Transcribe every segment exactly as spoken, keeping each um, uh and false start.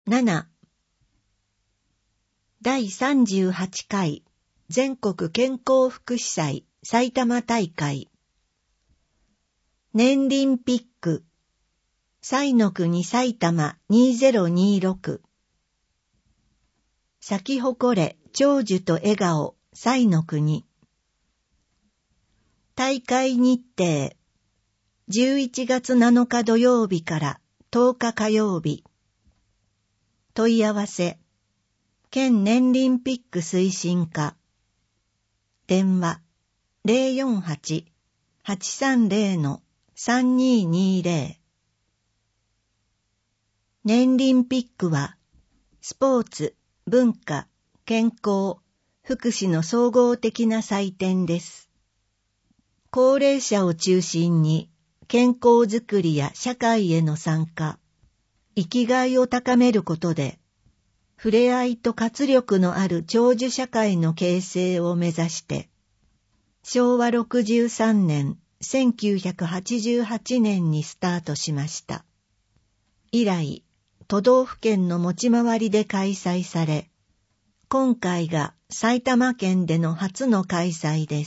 なな、だいさんじゅうはちかい全国健康福祉祭埼玉大会。年輪ピック彩の国埼玉にせんにじゅうろく。咲き誇れ長寿と笑顔彩の国。大会日程じゅういちがつなのか土曜日からとおか火曜日。問い合わせ県年輪ピック推進課。電話 ゼロよんはち はちさんゼロ さんにーにーゼロ。年輪ピックはスポーツ、文化、健康、福祉の総合的な祭典です。高齢者を中心に健康づくりや社会への参加、生きがいを高めることで、触れ合いと活力のある長寿社会の形成を目指して、しょうわろくじゅうさんねん、せんきゅうひゃくはちじゅうはちねんにスタートしました。以来、都道府県の持ち回りで開催され、今回が埼玉県での初の開催です。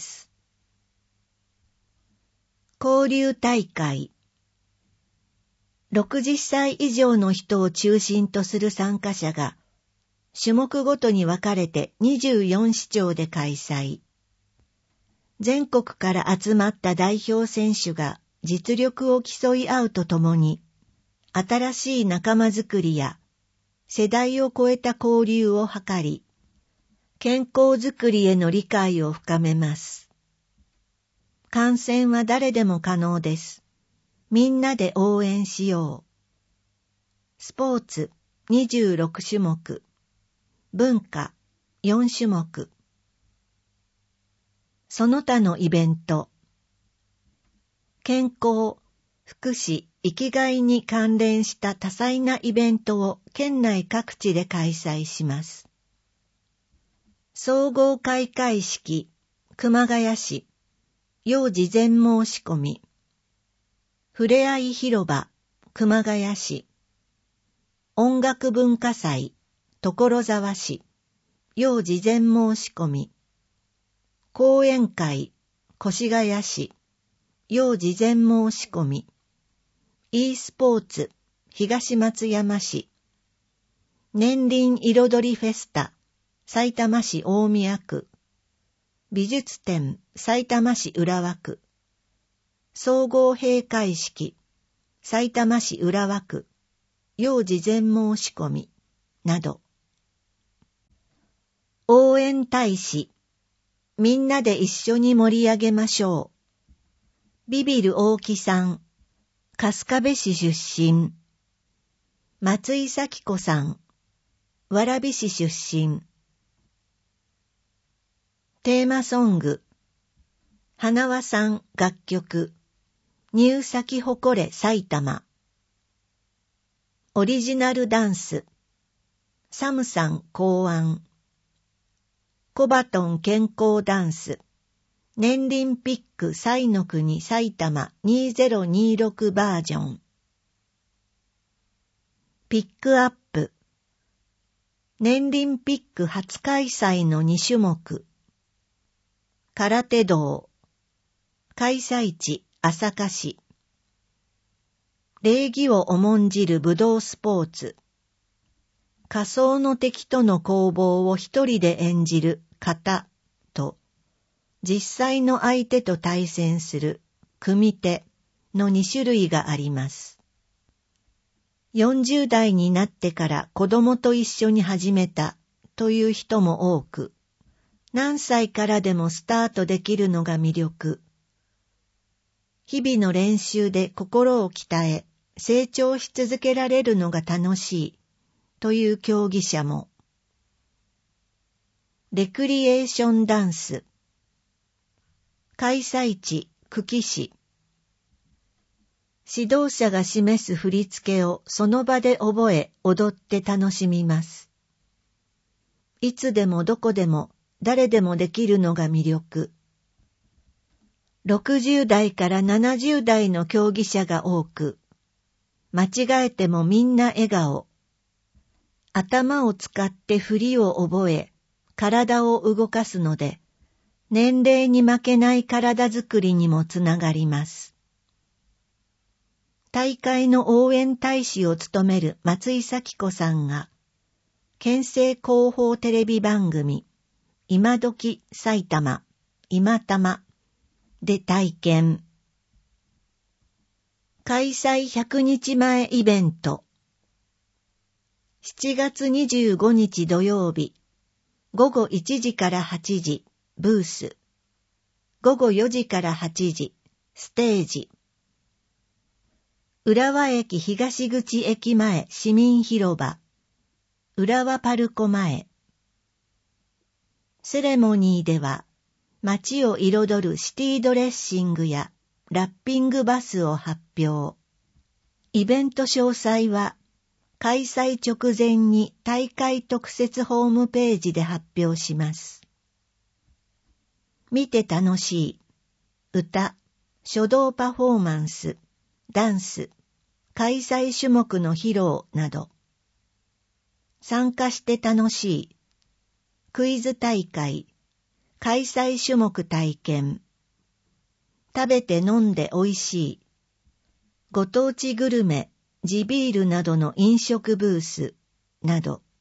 交流大会。ろくじゅっさい以上の人を中心とする参加者が、種目ごとに分かれてにじゅうよんしちょうで開催。全国から集まった代表選手が実力を競い合うとともに、新しい仲間づくりや世代を超えた交流を図り、健康づくりへの理解を深めます。観戦は誰でも可能です。みんなで応援しよう。スポーツにじゅうろくしゅもく、文化よんしゅもく。その他のイベント。健康、福祉、生きがいに関連した多彩なイベントを県内各地で開催します。総合開会式、熊谷市、要事前申し込み。ふれあい広場、熊谷市。音楽文化祭、所沢市。要事前申し込み。講演会、越谷市。要事前申し込み。e スポーツ、東松山市。年輪彩りフェスタ、さいたま市大宮区。美術展、さいたま市浦和区。総合閉会式、さいたま市浦和区。要事前申し込み、など。応援大使、みんなで一緒に盛り上げましょう。ビビる大木さん、春日部市出身。松井咲子さん、蕨市出身。テーマソング、花輪さん楽曲、入咲き誇れ埼玉。オリジナルダンス、サムさん考案。コバトン健康ダンス、年輪ピック彩の国埼玉にせんにじゅうろくバージョン。ピックアップ、年輪ピック初開催のにしゅもく。空手道、開催地朝霞市。礼儀を重んじる武道スポーツ。仮想の敵との攻防を一人で演じる型と、実際の相手と対戦する組手のにしゅるいがあります。よんじゅうだいになってから子供と一緒に始めたという人も多く、何歳からでもスタートできるのが魅力。日々の練習で心を鍛え、成長し続けられるのが楽しいという競技者も。レクリエーションダンス。開催地久喜市。指導者が示す振り付けをその場で覚え踊って楽しみます。いつでもどこでも誰でもできるのが魅力。ろくじゅうだいからななじゅうだいの競技者が多く、間違えてもみんな笑顔。 頭を使って振りを覚え、体を動かすので、年齢に負けない体づくりにもつながります。大会の応援大使を務める松井咲子さんが、県政広報テレビ番組、今どき埼玉、今玉で体験。開催ひゃくにちまえイベント。しちがつにじゅうごにち土曜日、ごごいちじからはちじ、ブース。ごごよじからはちじ、ステージ。浦和駅東口駅前市民広場。浦和パルコ前。セレモニーでは、街を彩るシティドレッシングやラッピングバスを発表。イベント詳細は、開催直前に大会特設ホームページで発表します。見て楽しい、歌、書道パフォーマンス、ダンス、開催種目の披露など。参加して楽しい、クイズ大会、開催種目体験、食べて飲んでおいしい、ご当地グルメ、地ビールなどの飲食ブースなど。